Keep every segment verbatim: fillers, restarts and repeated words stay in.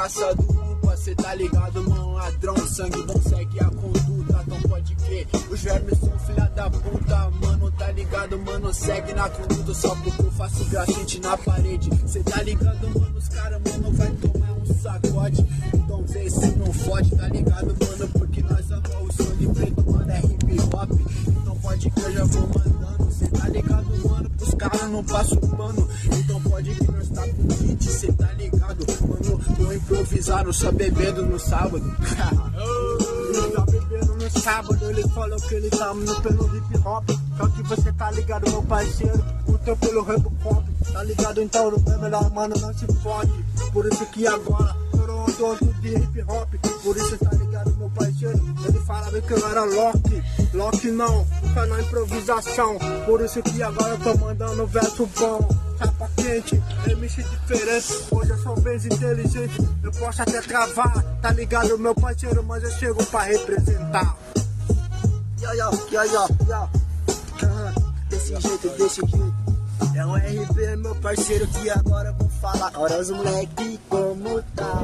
praça do Upa, cê tá ligado, mano, ladrão, sangue não segue a conduta, não pode crer. Os vermes são filha da puta, mano, tá ligado, mano, segue na conduta, só porque eu faço grafite na parede. Cê tá ligado, mano, os caras, mano, vai tomar um sacode. Então vê se não fode, tá ligado, mano, porque nós amamos o sangue preto, mano, é hip hop. Então pode que eu já vou mandando, cê tá ligado, mano, os caras não passam pano. Então pode que nós tá com hit, cê tá ligado, mano, tô improvisado, só bebendo no sábado. Ele tá bebendo no sábado, ele falou que ele tá no pelo hip hop. Só que você tá ligado, meu parceiro, o teu pelo rebo pop. Tá ligado, então no meu melhor, mano, não se fode. Por isso que agora foram dono de hip hop. Por isso tá ligado, meu parceiro, ele falava que eu era Loki. Loki não, fica na improvisação. Por isso que agora eu tô mandando verso bom. Capa quente, M C diferente. Hoje eu sou bem inteligente, eu posso até travar. Tá ligado, meu parceiro, mas eu chego pra representar. Yo, yo, yo, yo, yo. Uhum. Desse jeito, desse jeito. É o R B, meu parceiro, que agora eu vou falar. Ora os moleque, como tá?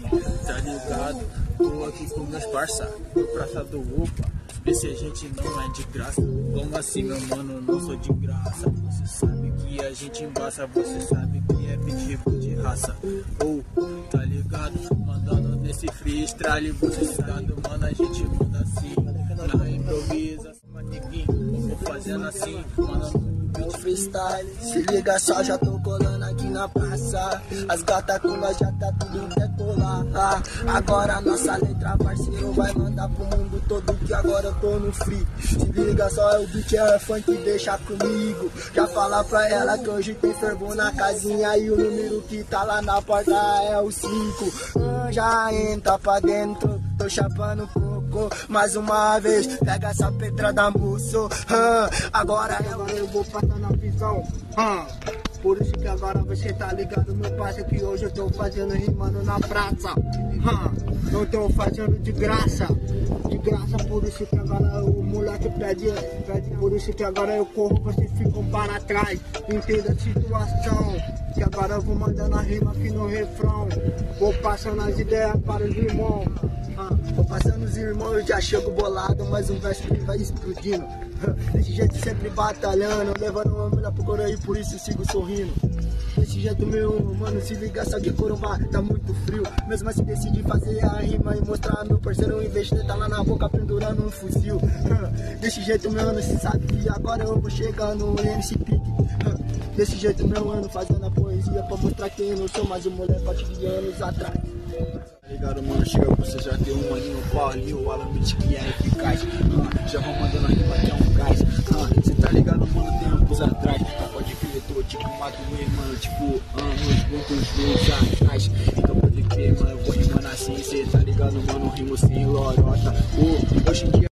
Tá ligado? Tô aqui com meus parça, no praça do Upa. Esse a gente não é de graça. Como assim, meu mano, não sou de graça. Você sabe que a gente embaça, você sabe que é tipo de raça. Ou, oh, tá ligado? Mandando nesse freestyle, você sabe, mano, a gente manda assim. Na improvisa, maniguinho, eu vou fazendo assim, mandando freestyle, se liga só, já tô colando aqui na praça. As gatas com nós já tá tudo decolar. Ah, agora nossa letra, parceiro, vai mandar pro mundo todo que agora eu tô no free. Se liga só, é o beat, é funk, deixa comigo. Já falar pra ela que hoje tem fervo na casinha e o número que tá lá na porta é o cinco. Ah, já entra pra dentro, tô chapando coco mais uma vez. Pega essa pedrada, moço. Ah, agora, agora eu vou passar na visão. Ah, por isso que agora você tá ligado, meu parceiro, que hoje eu tô fazendo rimando na praça. Ah, não tô fazendo de graça. De graça, por isso que agora o moleque pede, pede. Por isso que agora eu corro, vocês ficam para trás. Entenda a situação, que agora eu vou mandando a rima aqui no refrão. Vou passando as ideias para os irmãos. Ah, vou passando os irmãos, eu já chego bolado, mas um verso que vai explodindo. Desse jeito sempre batalhando, levando uma mulher pro coro e por isso sigo sorrindo. Desse jeito meu mano, se liga só que Corumbá tá muito frio. Mesmo assim decidi fazer a rima e mostrar meu parceiro, em vez de estar lá na boca pendurando um fuzil. Desse jeito meu mano, se sabe que agora eu vou chegar no M C Pique. Desse jeito meu mano, fazendo a poesia pra mostrar quem eu não sou mais um moleque de anos atrás. Tá ligado, mano, chega pra você, já tem um maninho, o Paulinho, o Alamite que é eficaz. Ah, já vou mandando a rima que é um gás. Ah, cê tá ligado, mano, tem anos atrás. Ah, pode crer, tô tipo Maduê, mano, tipo anos, muitos meses atrás. Então pode crer, mano, eu vou rimando assim, cê tá ligado, mano, rimo sem lorota. Oh, hoje em dia